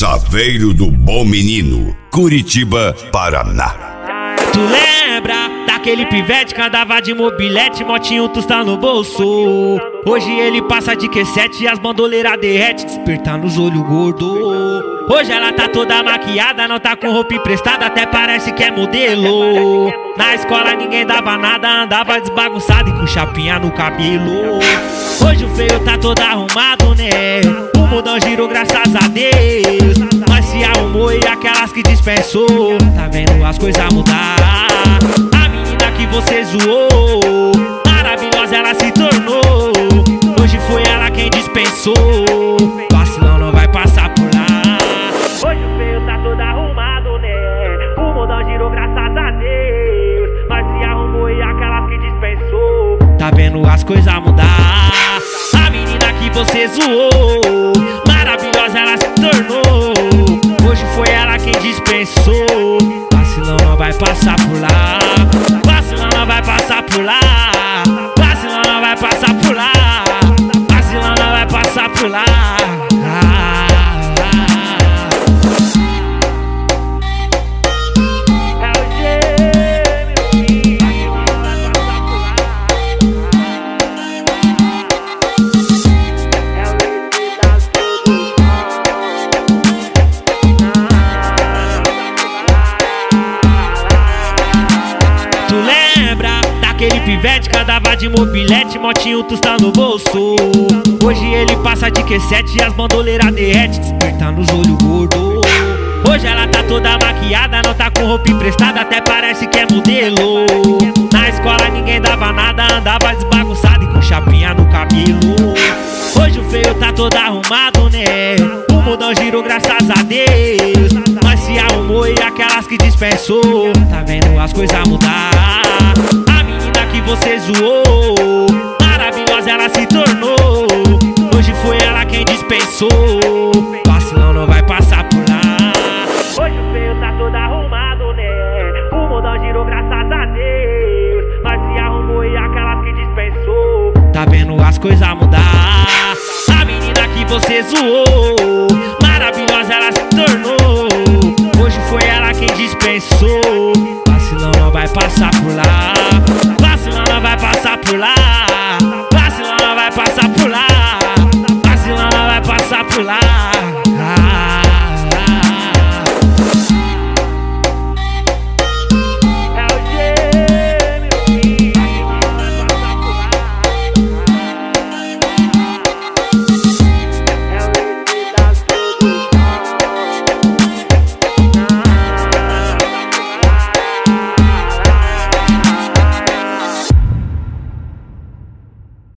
Saveiro do Bom Menino, Curitiba, Paraná. Tu lembra daquele pivete que andava de mobilete, motinho Tostão no bolso? Hoje ele passa de Q7 e as bandoleiras derrete, despertar nos olhos gordo. Hoje ela tá toda maquiada, não tá com roupa emprestada, até parece que é modelo. Na escola ninguém dava nada, andava desbagunçado e com chapinha no cabelo. Hoje o feio tá todo arrumado, né? O mundão girou graças a Deus. Mas se arrumou e aquelas que dispensou, tá vendo as coisas mudar. A menina que você zoou, maravilhosa ela se tornou. Hoje foi ela quem dispensou, vacilão não vai passar por lá. Hoje o feio tá todo arrumado, né? O mundão girou graças a Deus. Mas se arrumou e aquelas que dispensou, tá vendo as coisas mudar. A menina que você zoou, maravilhosa ela se tornou. Hoje foi ela quem dispensou, vacilão não vai passar por lá. Vacilão não vai passar por lá. Vacilão não vai passar por lá. Vacilão não vai passar por lá. Tu lembra daquele pivete que andava de mobilete, motinho Tostão no bolso? Hoje ele passa de Q7 e as bandoleiras derrete, despertar nos olhos gordo. Hoje ela tá toda maquiada, não tá com roupa emprestada, até parece que é modelo. Na escola ninguém dava nada, andava desbagunçado e com chapinha no cabelo. Hoje o feio tá todo arrumado, né? O mundão girou graças a Deus. Mas se arrumou e aquelas que dispensou, tá vendo as coisas mudar. A menina que você zoou, maravilhosa ela se tornou. Hoje foi ela quem dispensou,